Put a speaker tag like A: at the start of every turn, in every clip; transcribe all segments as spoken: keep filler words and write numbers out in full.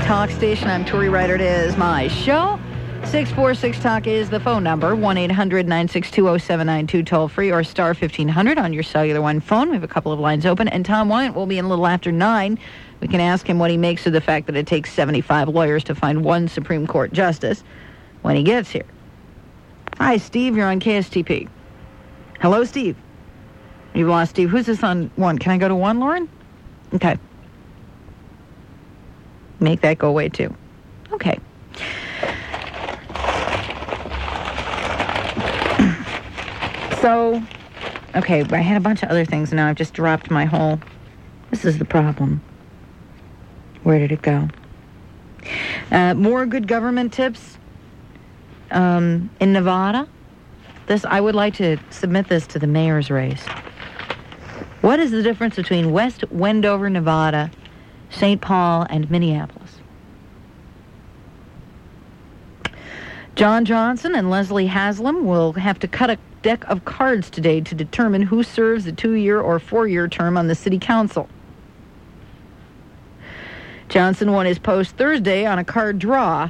A: talk station. I'm Tori Ryder. It is my show. six four six talk is the phone number. one eight hundred nine six two oh seven nine two toll free or star fifteen hundred on your cellular one phone. We have a couple of lines open. And Tom Wyant will be in a little after nine. We can ask him what he makes of the fact that it takes seventy-five lawyers to find one Supreme Court justice when he gets here. Hi, Steve. You're on K S T P. Hello, Steve. You've lost Steve. Who's this on one? Can I go to one, Lauren? Okay. Make that go away, too. Okay. So, okay, I had a bunch of other things, and now I've just dropped my whole... This is the problem. Where did it go? Uh, more good government tips um, in Nevada. This I would like to submit this to the mayor's race. What is the difference between West Wendover, Nevada, Saint Paul, and Minneapolis? John Johnson and Leslie Haslam will have to cut a deck of cards today to determine who serves a two-year or four-year term on the city council. Johnson won his post Thursday on a card draw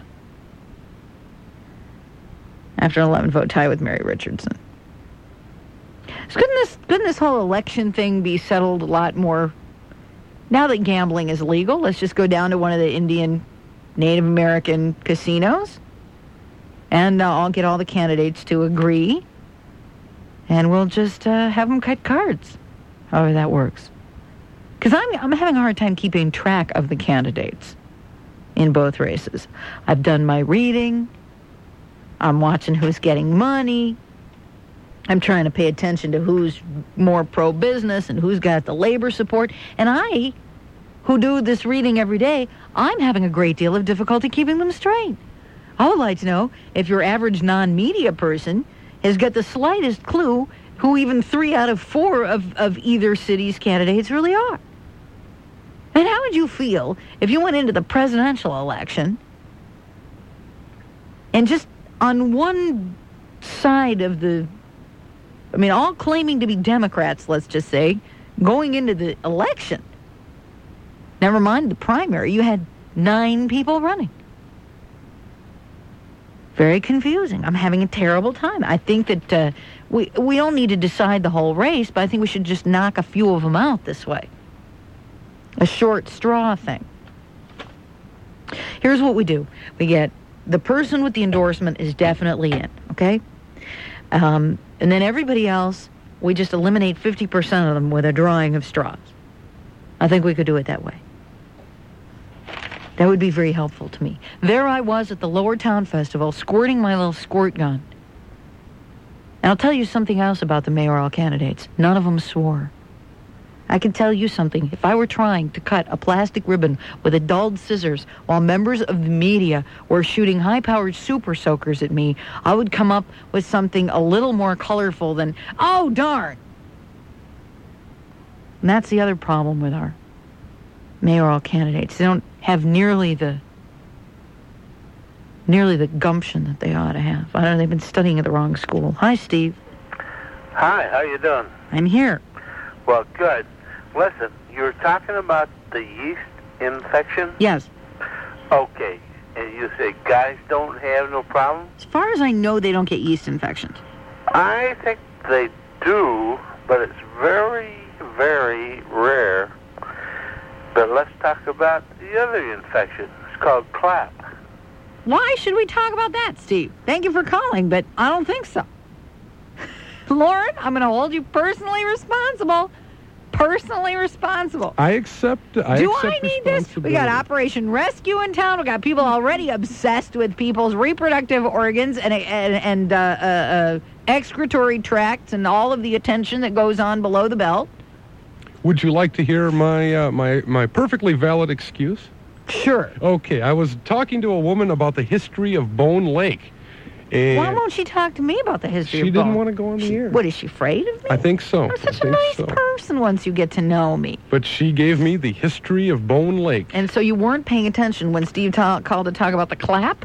A: after an eleven-vote tie with Mary Richardson. So couldn't this, couldn't this whole election thing be settled a lot more? Now that gambling is legal, let's just go down to one of the Indian Native American casinos, and uh, I'll get all the candidates to agree, and we'll just uh, have them cut cards, however that works. Because I'm, I'm having a hard time keeping track of the candidates in both races. I've done my reading. I'm watching who's getting money. I'm trying to pay attention to who's more pro-business and who's got the labor support. And I, who do this reading every day, I'm having a great deal of difficulty keeping them straight. I would like to know if your average non-media person has got the slightest clue who even three out of four of, of either city's candidates really are. And how would you feel if you went into the presidential election and just on one side of the, I mean, all claiming to be Democrats, let's just say, going into the election, never mind the primary, you had nine people running. Very confusing. I'm having a terrible time. I think that uh, we we don't need to decide the whole race, but I think we should just knock a few of them out this way. A short straw thing. Here's what we do. We get the person with the endorsement is definitely in, okay? Um, and then everybody else, we just eliminate fifty percent of them with a drawing of straws. I think we could do it that way. That would be very helpful to me. There I was at the Lower Town Festival, squirting my little squirt gun. And I'll tell you something else about the mayoral candidates. None of them swore. I can tell you something. If I were trying to cut a plastic ribbon with a dulled scissors while members of the media were shooting high-powered super soakers at me, I would come up with something a little more colorful than, oh, darn. And that's the other problem with our mayoral candidates. They don't have nearly the nearly the gumption that they ought to have. I don't know, they've been studying at the wrong school. Hi, Steve.
B: Hi, how you doing?
A: I'm here.
B: Well, good. Listen, you were talking about the yeast infection?
A: Yes.
B: Okay. And you say guys don't have no problem?
A: As far as I know, they don't get yeast infections.
B: I think they do, but it's very, very rare. But let's talk about the other infection. It's called clap.
A: Why should we talk about that, Steve? Thank you for calling, but I don't think so. Lauren, I'm going to hold you personally responsible. Personally responsible.
C: I accept. I
A: Do
C: accept
A: I need this? We got Operation Rescue in town. We got people already obsessed with people's reproductive organs and and, and uh, uh, uh, excretory tracts and all of the attention that goes on below the belt.
C: Would you like to hear my uh, my my perfectly valid excuse?
A: Sure.
C: Okay, I was talking to a woman about the history of Bone Lake. And
A: why won't she talk to me about the history
C: she
A: of Bone?
C: didn't want to go on the
A: she,
C: air.
A: What, is she afraid of me?
C: I think so.
A: You're such
C: I
A: a
C: think
A: nice
C: so.
A: person once you get to know me.
C: But she gave me the history of Bone Lake.
A: And so you weren't paying attention when Steve ta- called to talk about the clap?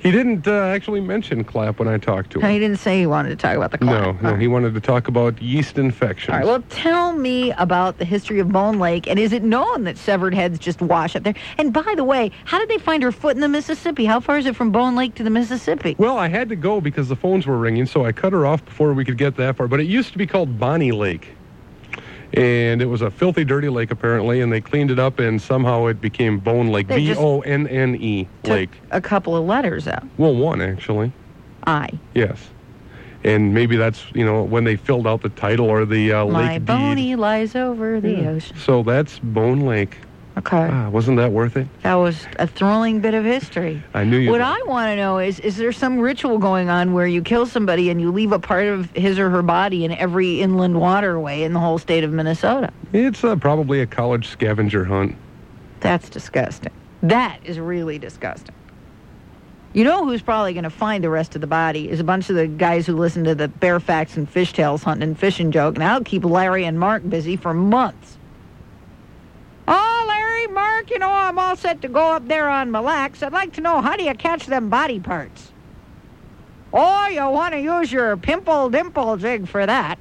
C: He didn't uh, actually mention clap when I talked to him.
A: No, he didn't say he wanted to talk about the clap.
C: No, no,
A: All right.
C: he wanted to talk about yeast infections.
A: All right, well, tell me about the history of Bone Lake, and is it known that severed heads just wash up there? And by the way, how did they find her foot in the Mississippi? How far is it from Bone Lake to the Mississippi?
C: Well, I had to go because the phones were ringing, so I cut her off before we could get that far. But it used to be called Bonnie Lake. And it was a filthy, dirty lake, apparently, and they cleaned it up, and somehow it became Bone Lake,
A: They
C: B
A: just
C: O N N E
A: Took
C: Lake.
A: a couple of letters out.
C: Well, one, actually.
A: I.
C: Yes. And maybe that's, you know, when they filled out the title or the uh,
A: My
C: lake
A: Boney
C: deed.
A: lies over the
C: Yeah.
A: ocean.
C: So that's Bone Lake.
A: Okay.
C: Ah, wasn't that worth it?
A: That was a thrilling bit of history.
C: I knew you
A: What
C: would.
A: I want to know is, is there some ritual going on where you kill somebody and you leave a part of his or her body in every inland waterway in the whole state of Minnesota?
C: It's uh, probably a college scavenger hunt.
A: That's disgusting. That is really disgusting. You know who's probably going to find the rest of the body is a bunch of the guys who listen to the Bear Facts and Fishtails hunting and fishing joke, and that'll keep Larry and Mark busy for months. Oh, Larry, Mark, you know, I'm all set to go up there on Mille Lacs. I'd like to know, how do you catch them body parts? Oh, you want to use your pimple dimple jig for that.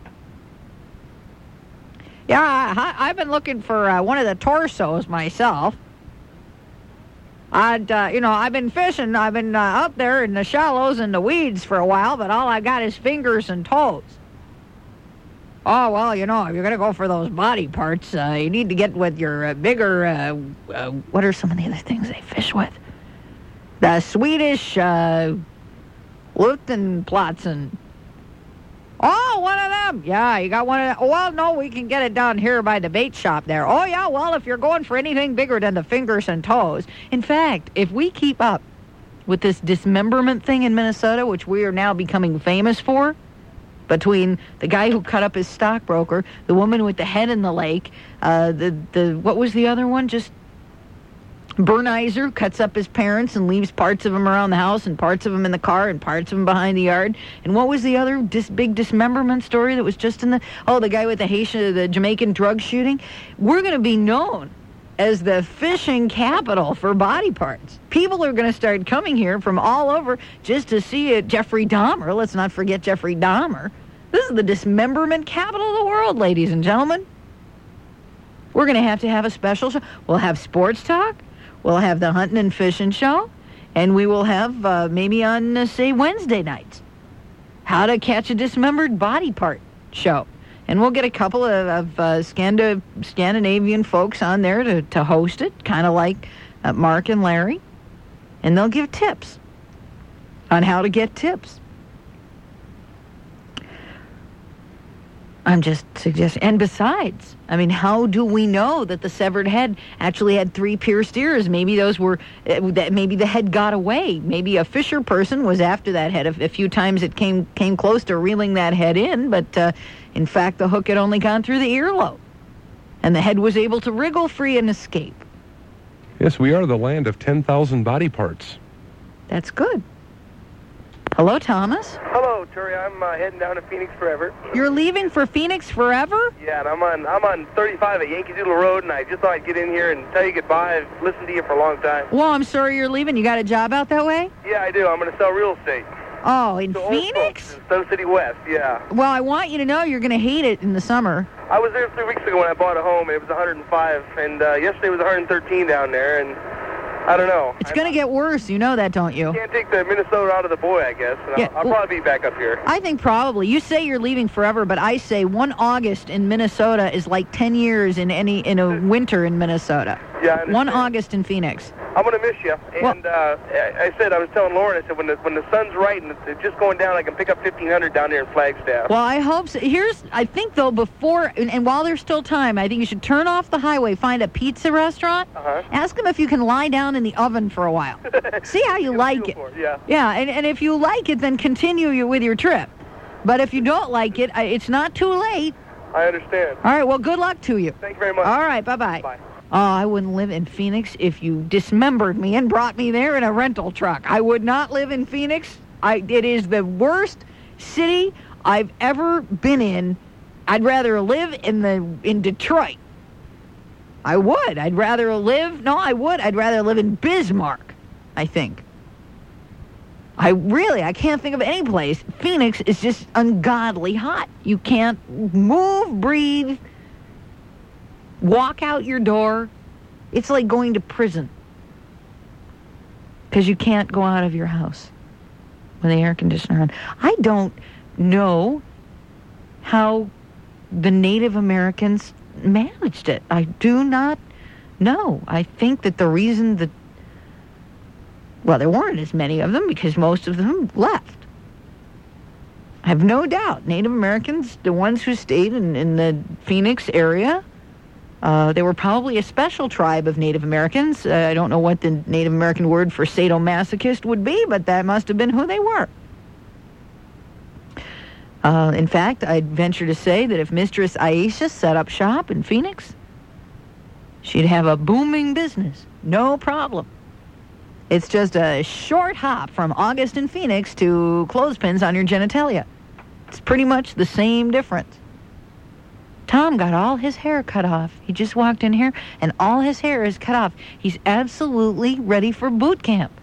A: Yeah, I, I've been looking for uh, one of the torsos myself. I'd, uh, you know, I've been fishing. I've been uh, out there in the shallows and the weeds for a while, but all I got is fingers and toes. Oh, well, you know, if you're going to go for those body parts, uh, you need to get with your uh, bigger, uh, uh, what are some of the other things they fish with? The Swedish uh, Lutenplatzen. Oh, one of them. Yeah, you got one of them. Oh, well, no, we can get it down here by the bait shop there. Oh, yeah, well, if you're going for anything bigger than the fingers and toes. In fact, if we keep up with this dismemberment thing in Minnesota, which we are now becoming famous for, between the guy who cut up his stockbroker, the woman with the head in the lake, uh, the, the what was the other one? Just Bernizer cuts up his parents and leaves parts of them around the house and parts of them in the car and parts of them behind the yard. And what was the other dis- big dismemberment story that was just in the... Oh, the guy with the Haitian, the Jamaican drug shooting? We're going to be known as the fishing capital for body parts. People are going to start coming here from all over just to see it. Jeffrey Dahmer. Let's not forget Jeffrey Dahmer. This is the dismemberment capital of the world, ladies and gentlemen. We're going to have to have a special show. We'll have sports talk. We'll have the hunting and fishing show. And we will have, uh, maybe on, uh, say, Wednesday nights, how to catch a dismembered body part show. And we'll get a couple of, of uh, Scandi- Scandinavian folks on there to, to host it, kind of like uh, Mark and Larry. And they'll give tips on how to get tips. I'm just suggesting. And besides, I mean, how do we know that the severed head actually had three pierced ears? Maybe those were, uh, that maybe the head got away. Maybe a fisher person was after that head. A, a few times it came came close to reeling that head in, but uh, in fact, the hook had only gone through the earlobe. And the head was able to wriggle free and escape.
C: Yes, we are the land of ten thousand body parts.
A: That's good. Hello, Thomas.
D: Hello, Terry. I'm uh, heading down to Phoenix forever.
A: You're leaving for Phoenix forever?
D: Yeah, and I'm on I'm on thirty-five at Yankee Doodle Road, and I just thought I'd get in here and tell you goodbye. I've listened to you for a long time.
A: Well, I'm sorry you're leaving. You got a job out that way?
D: Yeah, I do. I'm going to sell real estate.
A: Oh, in
D: To old
A: Phoenix?
D: folks in Sun City West, yeah.
A: Well, I want you to know you're going to hate it in the summer.
D: I was there three weeks ago when I bought a home. It was one hundred five, and uh, yesterday was one hundred thirteen down there, and I don't know.
A: It's going to get worse. You know that, don't you?
D: I can't take the Minnesota out of the boy, I guess. And
A: Yeah,
D: I'll, I'll
A: well-
D: probably be back up here.
A: I think probably. You say you're leaving forever, but I say one August in Minnesota is like ten years in any in a winter in Minnesota.
D: Yeah, I understand.
A: One August in Phoenix.
D: I'm going to miss you.
A: Well-
D: And uh, I I said, I was telling Lauren, I said, when the, when the sun's right and it's just going down, I can pick up fifteen hundred down there in Flagstaff.
A: Well, I hope so. Here's, I think, though, before, and, and while there's still time, I think you should turn off the highway, find a pizza restaurant,
D: Uh-huh.
A: ask them if you can lie down in the oven for a while. See how you
D: Get a
A: like
D: feel
A: it.
D: for it, yeah.
A: Yeah, and, and if you like it, then continue you with your trip. But if you don't like it, I- it's not too late.
D: I understand.
A: All right, well, good luck to you.
D: Thank you very much.
A: All right, bye-bye.
D: Bye.
A: Oh, I wouldn't live in Phoenix if you dismembered me and brought me there in a rental truck. I would not live in Phoenix. I, it is the worst city I've ever been in. I'd rather live in the in Detroit. I would. I'd rather live. No, I would. I'd rather live in Bismarck, I think. I really, I can't think of any place. Phoenix is just ungodly hot. You can't move, breathe, walk out your door. It's like going to prison because you can't go out of your house with the air conditioner on. I don't know how the Native Americans managed it. I do not know. I think that the reason that, well, there weren't as many of them because most of them left. I have no doubt Native Americans, the ones who stayed in, in the Phoenix area, uh, they were probably a special tribe of Native Americans. Uh, I don't know what the Native American word for sadomasochist would be, but that must have been who they were. Uh, in fact, I'd venture to say that if Mistress Aisha set up shop in Phoenix, she'd have a booming business. No problem. It's just a short hop from August in Phoenix to clothespins on your genitalia. It's pretty much the same difference. Tom got all his hair cut off. He just walked in here, and all his hair is cut off. He's absolutely ready for boot camp.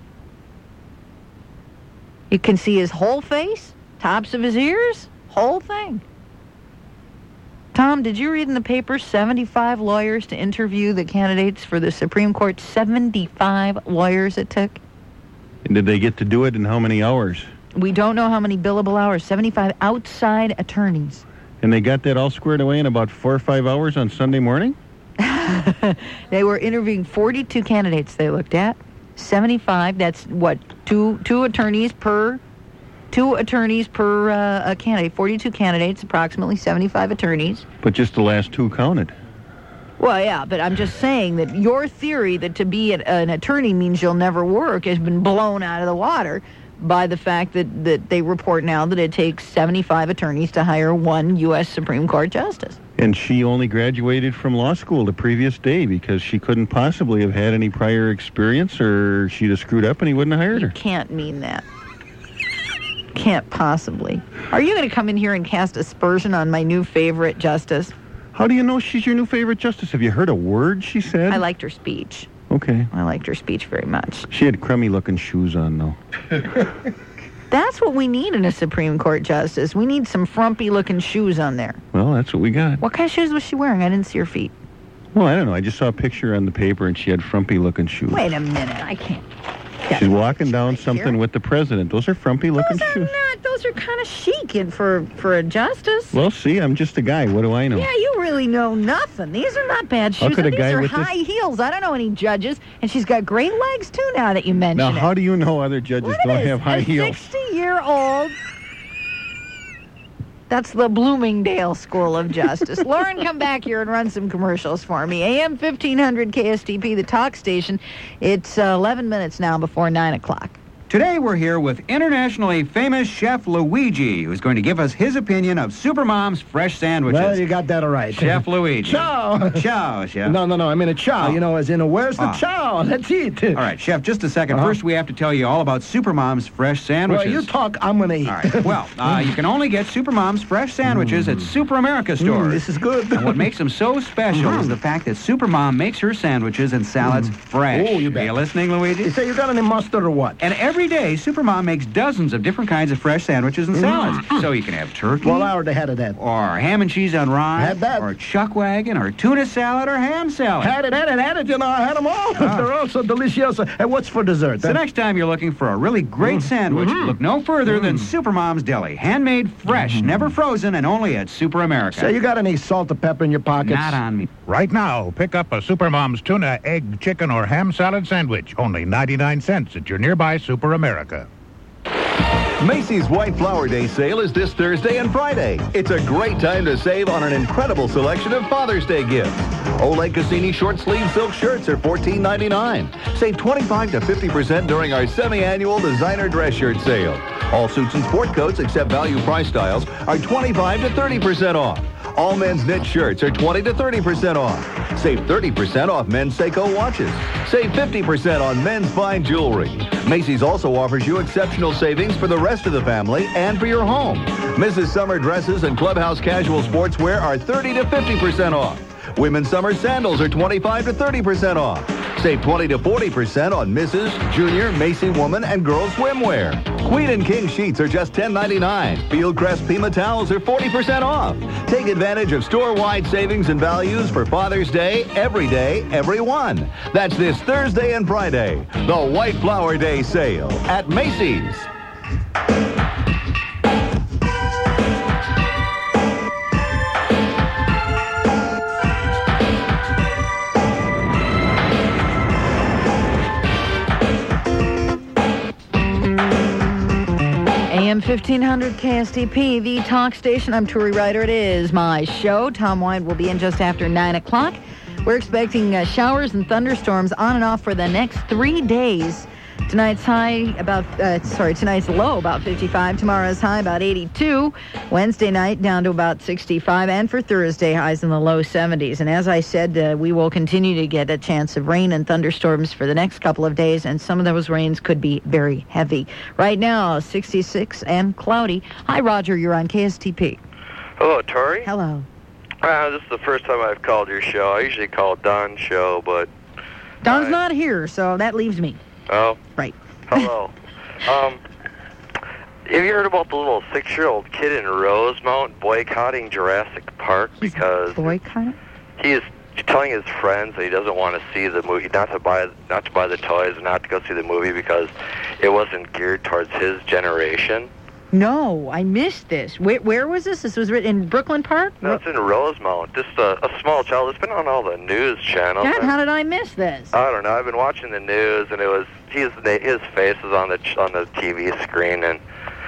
A: You can see his whole face, tops of his ears, whole thing. Tom, did you read in the paper seventy-five lawyers to interview the candidates for the Supreme Court? seventy-five lawyers it took.
E: And did they get to do it in how many hours?
A: We don't know how many billable hours. seventy-five outside attorneys.
E: And they got that all squared away in about four or five hours on Sunday morning?
A: They were interviewing forty-two candidates they looked at. seventy-five, that's what, two two attorneys per... Two attorneys per uh, a candidate, forty-two candidates, approximately seventy-five attorneys.
E: But just the last two counted.
A: Well, yeah, but I'm just saying that your theory that to be an, an attorney means you'll never work has been blown out of the water by the fact that, that they report now that it takes seventy-five attorneys to hire one U S Supreme Court justice.
E: And she only graduated from law school the previous day because she couldn't possibly have had any prior experience, or she'd have screwed up and he wouldn't have hired
A: You
E: her.
A: can't mean that. Can't possibly. Are you going to come in here and cast aspersion on my new favorite justice?
E: How do you know she's your new favorite justice? Have you heard a word she said?
A: I liked her speech.
E: Okay.
A: I liked her speech very much.
E: She had crummy-looking shoes on, though.
A: That's what we need in a Supreme Court justice. We need some frumpy-looking shoes on there.
E: Well, that's what we got.
A: What kind of shoes was she wearing? I didn't see her feet.
E: Well, I don't know. I just saw a picture on the paper, and she had frumpy-looking shoes.
A: Wait a minute. I can't.
E: She's walking down
A: Right
E: something
A: here.
E: with the president. Those are frumpy-looking
A: Those are
E: shoes.
A: not. Those are kind of chic in for, for a justice.
E: Well, see, I'm just a guy. What do I know?
A: Yeah, you really know nothing. These are not bad
E: How
A: shoes.
E: could a
A: These
E: guy
A: are
E: with this-
A: high heels. I don't know any judges. And she's got great legs, too, now that you mention
E: Now,
A: it.
E: how do you know other judges
A: What
E: don't
A: is
E: have high
A: a
E: heels?
A: sixty-year-old... That's the Bloomingdale School of Justice. Lauren, come back here and run some commercials for me. A M fifteen hundred K S T P, the talk station. It's uh, eleven minutes now before nine o'clock.
F: Today we're here with internationally famous Chef Luigi, who's going to give us his opinion of Supermom's fresh sandwiches.
G: Well, you got that all right.
F: Chef Luigi.
G: Chow.
F: Chow, Chef.
G: No, no, no. I mean a chow.
F: Oh.
G: You know, as in a where's the
F: Ah.
G: chow? Let's eat.
F: All right, Chef, just a second.
G: Uh-huh.
F: First, we have to tell you all about Supermom's fresh sandwiches.
G: Well, you talk. I'm gonna eat.
F: All right. Well, uh, you can only get Supermom's fresh sandwiches at Super America stores.
G: Mm, this is good.
F: And what makes them so special is the fact that Supermom makes her sandwiches and salads fresh.
G: Oh, you bet.
F: Are you listening, Luigi?
G: You say you got any mustard or what?
F: And every day, Supermom makes dozens of different kinds of fresh sandwiches and salads. So you can have turkey,
G: Well, I already had it that.
F: or ham and cheese on rye,
G: Had that.
F: or chuck wagon, or tuna salad, or ham salad.
G: Had it, had it, had it. You know, I had them all.
F: Ah.
G: They're all so delicious. And what's for dessert?
F: So
G: huh?
F: next time you're looking for a really great sandwich, look no further than Supermom's Deli. Handmade, fresh, never frozen, and only at Super America.
G: Say, you got any salt or pepper in your pockets?
F: Not on me.
H: Right now, pick up a Supermom's tuna, egg, chicken, or ham salad sandwich. Only ninety-nine cents at your nearby Super America.
I: Macy's White Flower Day sale is this Thursday and Friday. It's a great time to save on an incredible selection of Father's Day gifts. Oleg Cassini short sleeve silk shirts are fourteen ninety-nine. Save twenty-five to fifty percent during our semi-annual designer dress shirt sale. All suits and sport coats except value price styles are twenty-five to thirty percent off. All men's knit shirts are twenty to thirty percent off. Save thirty percent off men's Seiko watches. Save fifty percent on men's fine jewelry. Macy's also offers you exceptional savings for the rest of the family and for your home. Missus Summer dresses and Clubhouse casual sportswear are thirty to fifty percent off. Women's summer sandals are twenty-five to thirty percent off. Save twenty to forty percent on Missus, Junior, Macy Woman, and Girls Swimwear. Queen and King sheets are just ten ninety-nine. Fieldcrest Pima towels are forty percent off. Take advantage of store-wide savings and values for Father's Day, every day, every one. That's this Thursday and Friday, the White Flower Day sale at Macy's.
A: A M fifteen hundred K S T P, the talk station. I'm Tori Ryder. It is my show. Tom White will be in just after nine o'clock. We're expecting uh, showers and thunderstorms on and off for the next three days. Tonight's high about, uh, sorry, tonight's low about fifty-five. Tomorrow's high about eighty-two. Wednesday night down to about sixty-five. And for Thursday, highs in the low seventies. And as I said, uh, we will continue to get a chance of rain and thunderstorms for the next couple of days. And some of those rains could be very heavy. Right now, sixty-six and cloudy. Hi, Roger. You're on K S T P.
J: Hello, Tori.
A: Hello.
J: Uh, this is the first time I've called your show. I usually call Don's show, but...
A: Don's
J: I...
A: not here, so that leaves me.
J: Oh.
A: Right.
J: Hello. um, have you heard about the little six-year-old kid in Rosemount boycotting Jurassic Park
A: He's
J: because
A: boycotting?
J: he is telling his friends that he doesn't want to see the movie, not to buy, not to buy the toys, not to go see the movie because it wasn't geared towards his generation?
A: No, I missed this. Where, where was this? This was written in Brooklyn Park?
J: No, it's in Rosemount. Just a, a small child. It's been on all the news channels.
A: God, how did I miss this?
J: I don't know. I've been watching the news, and it was his his face was on the on the T V screen, and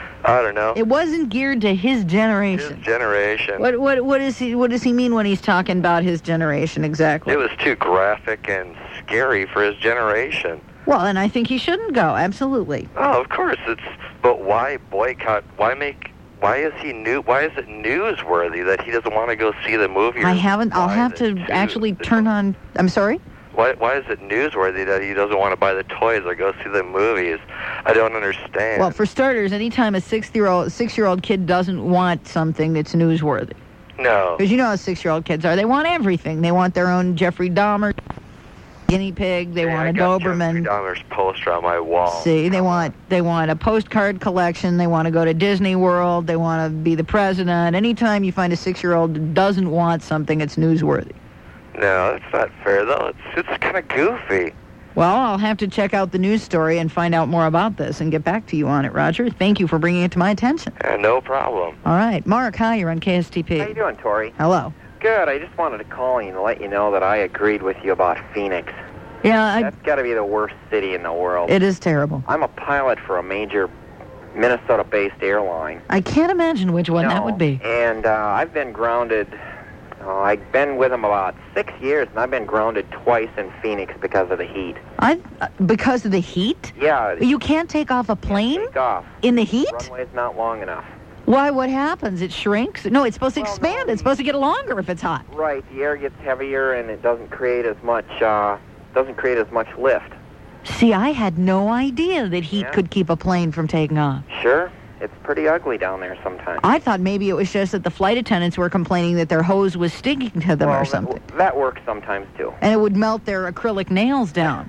J: I don't know.
A: It wasn't geared to his generation.
J: His generation.
A: What what what does he what does he mean when he's talking about his generation exactly?
J: It was too graphic and scary for his generation.
A: Well, and I think he shouldn't go. Absolutely.
J: Oh, of course. It's but why boycott? Why make? Why is he new? Why is it newsworthy that he doesn't want to go see the movie?
A: I haven't. I'll have to actually turn on. I'm sorry.
J: Why? Why is it newsworthy that he doesn't want to buy the toys or go see the movies? I don't understand.
A: Well, for starters, anytime a six-year-old six-year-old kid doesn't want something that's newsworthy.
J: No.
A: Because you know how six-year-old kids are. They want everything. They want their own Jeffrey Dahmer guinea pig. They
J: yeah,
A: want
J: I
A: a
J: got
A: Doberman.
J: Jeffrey Dahmer's poster on my wall.
A: See, they want they want a postcard collection. They want to go to Disney World. They want to be the president. Anytime you find a six-year-old that doesn't want something, it's newsworthy.
J: No, that's not fair, though. It's it's kind of goofy.
A: Well, I'll have to check out the news story and find out more about this and get back to you on it, Roger. Thank you for bringing it to my attention.
J: Yeah, no problem.
A: All right. Mark, hi. You're on K S T P.
K: How you doing, Tori?
A: Hello.
K: Good. I just wanted to call you and let you know that I agreed with you about Phoenix.
A: Yeah, I,
K: That's got to be the worst city in the world.
A: It is terrible.
K: I'm a pilot for a major Minnesota-based airline.
A: I can't imagine which one
K: no,
A: that would be.
K: And uh, I've been grounded... Oh, I've been with them about six years, and I've been grounded twice in Phoenix because of the heat.
A: I uh, because of the heat?
K: Yeah.
A: You can't take off a plane?
K: Take off.
A: In the heat?
K: The runway's not long enough.
A: Why? What happens? It shrinks? No, it's supposed to
K: well,
A: expand.
K: No,
A: it's supposed to get longer if it's hot.
K: Right. The air gets heavier, and it doesn't create as much. Uh, doesn't create as much lift.
A: See, I had no idea that heat
K: yeah.
A: could keep a plane from taking off.
K: Sure. It's pretty ugly down there sometimes.
A: I thought maybe it was just that the flight attendants were complaining that their hose was sticking to them
K: well,
A: or something.
K: That, that works sometimes, too.
A: And it would melt their acrylic nails down.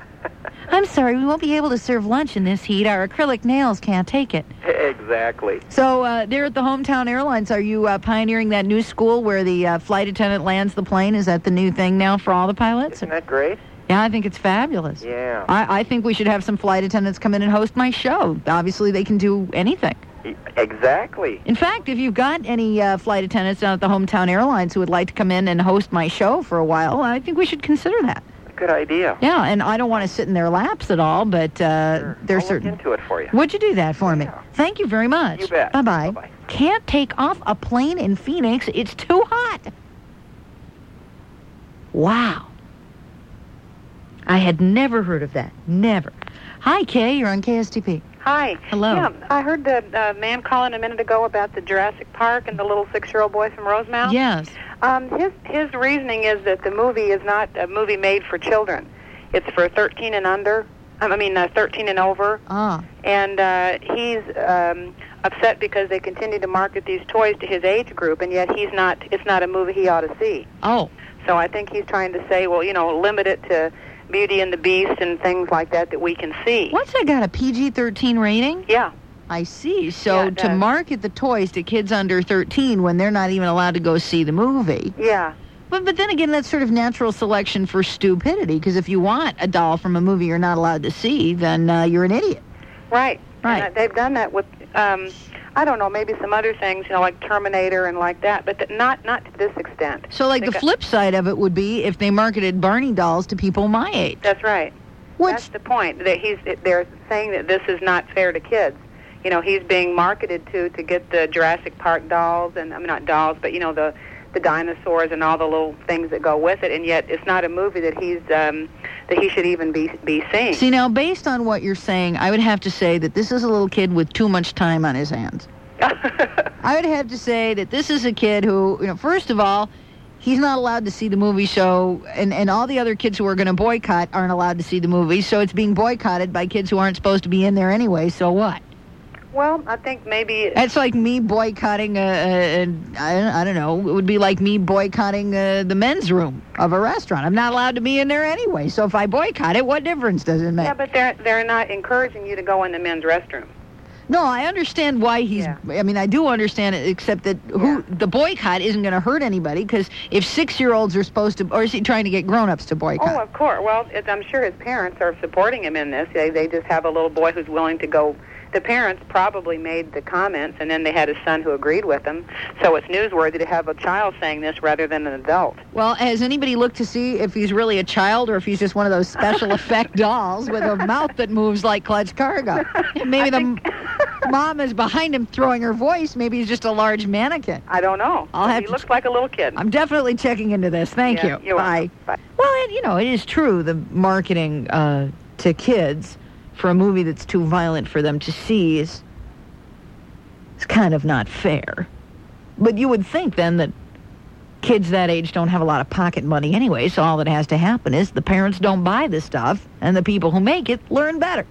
A: I'm sorry, we won't be able to serve lunch in this heat. Our acrylic nails can't take it.
K: Exactly.
A: So uh, there at the Hometown Airlines, are you uh, pioneering that new school where the uh, flight attendant lands the plane? Is that the new thing now for all the pilots?
K: Isn't that great?
A: Yeah, I think it's fabulous.
K: Yeah.
A: I, I think we should have some flight attendants come in and host my show. Obviously, they can do anything.
K: Exactly.
A: In fact, if you've got any uh, flight attendants down at the Hometown Airlines who would like to come in and host my show for a while, I think we should consider that.
K: Good idea.
A: Yeah, and I don't want to sit in their laps at all, but uh,
K: sure.
A: there's
K: I'll
A: certain...
K: look into it for you.
A: Would you do that for me?
K: Yeah.
A: Thank you very much.
K: You bet.
A: Bye-bye.
K: Bye-bye.
A: Can't take off a plane in Phoenix. It's too hot. Wow. I had never heard of that. Never. Hi, Kay. You're on K S T P.
L: Hi.
A: Hello.
L: Yeah, I heard the uh, man calling a minute ago about the Jurassic Park and the little six-year-old boy from Rosemount.
A: Yes.
L: Um, his his reasoning is that the movie is not a movie made for children. It's for thirteen and under. I mean, uh, thirteen and over.
A: Ah.
L: And uh, he's um, upset because they continue to market these toys to his age group, and yet he's not. It's not a movie he ought to see.
A: Oh.
L: So I think he's trying to say, well, you know, limit it to Beauty and the Beast and things like that that we can see.
A: What's that got, a P G thirteen rating?
L: Yeah.
A: I see. So
L: Yeah, it
A: to
L: does.
A: market the toys to kids under thirteen when they're not even allowed to go see the movie.
L: Yeah.
A: But, but then again, that's sort of natural selection for stupidity, because if you want a doll from a movie you're not allowed to see, then uh, you're an idiot.
L: Right.
A: Right.
L: And, uh, they've done that with, um, I don't know, maybe some other things, you know, like Terminator and like that, but th- not not to this extent.
A: So, like,
L: They
A: the
L: got-
A: flip side of it would be if they marketed Barney dolls to people my age.
L: That's right.
A: Which-
L: That's the point. That he's they're saying that this is not fair to kids. You know, he's being marketed to to get the Jurassic Park dolls, and I mean not dolls, but you know the the dinosaurs and all the little things that go with it, and yet it's not a movie that he's um, that he should even be be seeing.
A: See, now, based on what you're saying, I would have to say that this is a little kid with too much time on his hands. I would have to say that this is a kid who, you know, first of all, he's not allowed to see the movie, so, and, and all the other kids who are going to boycott aren't allowed to see the movie, so it's being boycotted by kids who aren't supposed to be in there anyway, so what?
L: Well, I think maybe
A: That's like me boycotting, a, a, a, I, I don't know, it would be like me boycotting uh the men's room of a restaurant. I'm not allowed to be in there anyway, so if I boycott it, what difference does it make?
L: yeah, but they're they're not encouraging you to go in the men's restroom.
A: No, I understand why he's,
L: Yeah.
A: I mean, I do understand it, except that who the boycott isn't going to hurt anybody, because if six-year-olds are supposed to, or is he trying to get grown-ups to boycott?
L: Oh, of course. Well, it, I'm sure his parents are supporting him in this. They they just have a little boy who's willing to go. The parents probably made the comments, and then they had a son who agreed with them. So it's newsworthy to have a child saying this rather than an adult.
A: Well, has anybody looked to see if he's really a child or if he's just one of those special effect dolls with a mouth that moves like Clutch Cargo? Maybe the m mom is behind him throwing her voice. Maybe he's just a large mannequin.
L: I don't know.
A: I'll have
L: he
A: to
L: looks like a little kid.
A: I'm definitely checking into this. Thank
L: Yeah,
A: you.
L: you're
A: Bye.
L: welcome. Bye.
A: Well, it, you know, it is true, the marketing uh, to kids for a movie that's too violent for them to see is, is kind of not fair. But you would think then that kids that age don't have a lot of pocket money anyway, so all that has to happen is the parents don't buy the stuff and the people who make it learn better.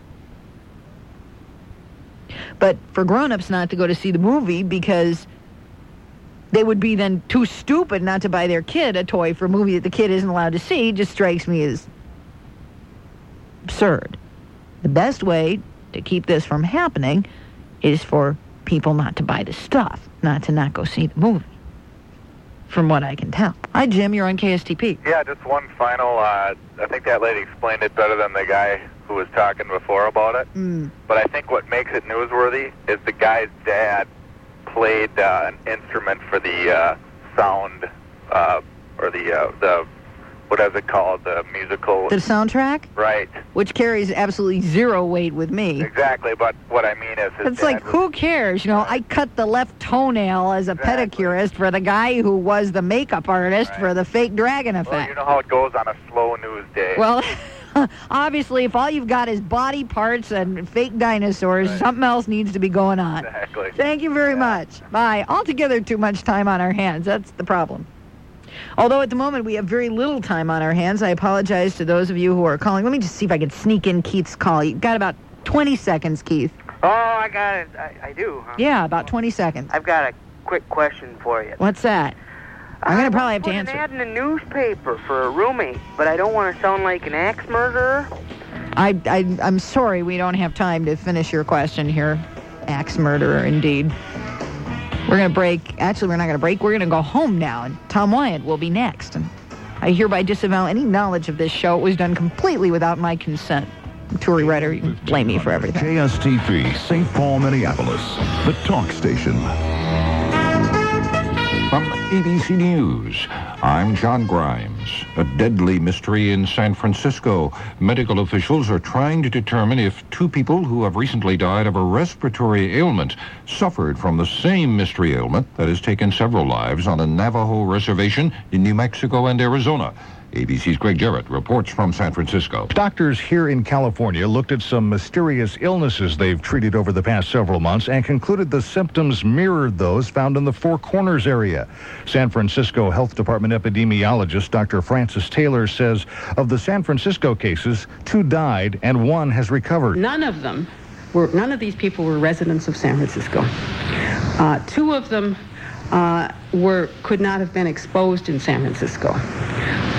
A: But for grown-ups not to go to see the movie because they would be then too stupid not to buy their kid a toy for a movie that the kid isn't allowed to see just strikes me as absurd. The best way to keep this from happening is for people not to buy the stuff, not to not go see the movie, from what I can tell. Hi, Jim. You're on K S T P.
M: Yeah, just one final, uh, I think that lady explained it better than the guy who was talking before about it.
A: Mm.
M: But I think what makes it newsworthy is the guy's dad played uh, an instrument for the uh, sound, uh, or the, uh, the, what is it called, the musical...
A: The soundtrack?
M: Right.
A: Which carries absolutely zero weight with me.
M: Exactly, but what I mean is... his
A: It's like,
M: dad
A: who cares? You know, I cut the left toenail as a
M: Exactly.
A: pedicurist for the guy who was the makeup artist
M: Right.
A: for the fake dragon
M: Well,
A: effect.
M: you know how it goes on a slow news day.
A: Well, obviously, if all you've got is body parts and fake dinosaurs,
M: Right.
A: something else needs to be going on.
M: Exactly.
A: Thank you very
M: Yeah.
A: much. Bye. Altogether, too much time on our hands. That's the problem. Although at the moment we have very little time on our hands, I apologize to those of you who are calling. Let me just see if I can sneak in Keith's call. You've got about twenty seconds, Keith.
N: Oh, I got it. I, I do. Huh?
A: Yeah, about twenty seconds.
N: I've got a quick question for you.
A: What's that? I'm going to probably have to
N: put
A: answer.
N: an ad in the newspaper for a roommate, but I don't want to sound like an axe murderer.
A: I, I, I'm sorry we don't have time to finish your question here. Axe murderer, indeed. We're going to break. Actually, we're not going to break. We're going to go home now, and Tom Wyatt will be next. And I hereby disavow any knowledge of this show. It was done completely without my consent. Tory writer, you can blame me for everything.
O: K S T P, Saint Paul, Minneapolis, the talk station. From A B C News, I'm John Grimes. A deadly mystery in San Francisco. Medical officials are trying to determine if two people who have recently died of a respiratory ailment suffered from the same mystery ailment that has taken several lives on a Navajo reservation in New Mexico and Arizona. A B C's Greg Jarrett reports from San Francisco.
P: Doctors here in California looked at some mysterious illnesses they've treated over the past several months and concluded the symptoms mirrored those found in the Four Corners area. San Francisco Health Department epidemiologist Doctor Francis Taylor says of the San Francisco cases, two died and one has recovered.
Q: None of them were, none of these people were residents of San Francisco. Uh, two of them uh, were, could not have been exposed in San Francisco.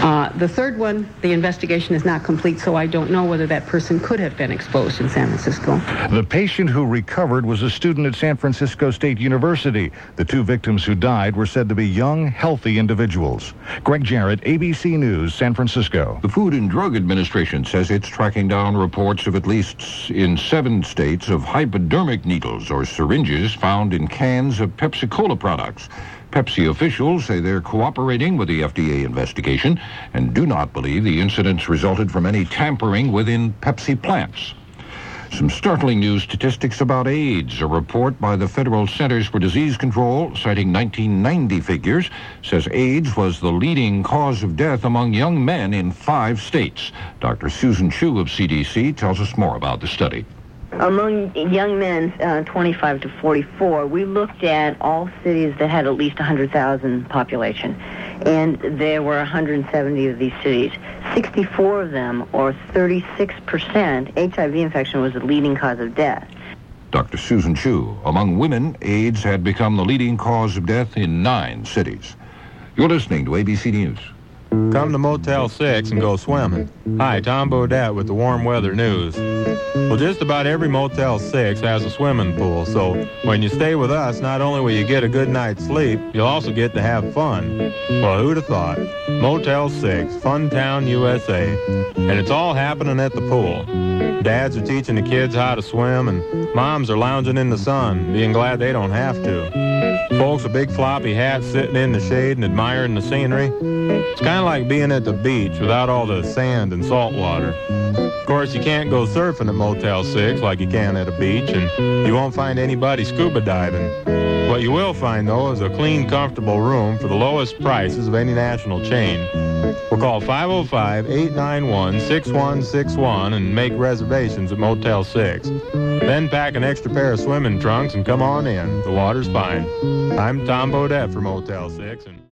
Q: Uh, the third one, the investigation is not complete, so I don't know whether that person could have been exposed in San Francisco.
P: The patient who recovered was a student at San Francisco State University. The two victims who died were said to be young, healthy individuals. Greg Jarrett, A B C News, San Francisco.
O: The Food and Drug Administration says it's tracking down reports of at least in seven states of hypodermic needles or syringes found in cans of Pepsi-Cola products. Pepsi officials say they're cooperating with the F D A investigation and do not believe the incidents resulted from any tampering within Pepsi plants. Some startling new statistics about AIDS. A report by the Federal Centers for Disease Control, citing nineteen ninety figures, says AIDS was the leading cause of death among young men in five states. Doctor Susan Chu of C D C tells us more about the study.
R: Among young men uh, twenty-five to forty-four, we looked at all cities that had at least one hundred thousand population, and there were one hundred seventy of these cities. sixty-four of them, or thirty-six percent, H I V infection was the leading cause of death.
O: Doctor Susan Chu. Among women, AIDS had become the leading cause of death in nine cities. You're listening to A B C News.
S: Come to Motel six and go swimming. Hi, Tom Bodette with the Warm Weather News. Well, just about every Motel six has a swimming pool, so when you stay with us, not only will you get a good night's sleep, you'll also get to have fun. Well, who'd have thought? Motel six, Funtown, U S A. And it's all happening at the pool. Dads are teaching the kids how to swim, and moms are lounging in the sun, being glad they don't have to. Folks with big floppy hats sitting in the shade and admiring the scenery. It's kind of like being at the beach without all the sand and salt water. Of course, you can't go surfing at Motel six like you can at a beach, and you won't find anybody scuba diving. What you will find, though, is a clean, comfortable room for the lowest prices of any national chain. We'll call five oh five, eight nine one, six one six one and make reservations at Motel six. Then pack an extra pair of swimming trunks and come on in. The water's fine. I'm Tom Bodette for Motel six. And